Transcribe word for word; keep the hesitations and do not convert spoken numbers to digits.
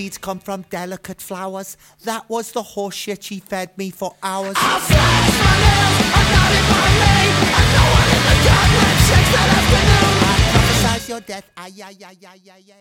seeds come from delicate flowers. That was the horse shit she fed me for hours. I'll flash my nails, I'm not in my lane, and no one in the goblin shakes that afternoon. I prophesize your death, ay, ay, ay, ay, ay, ay.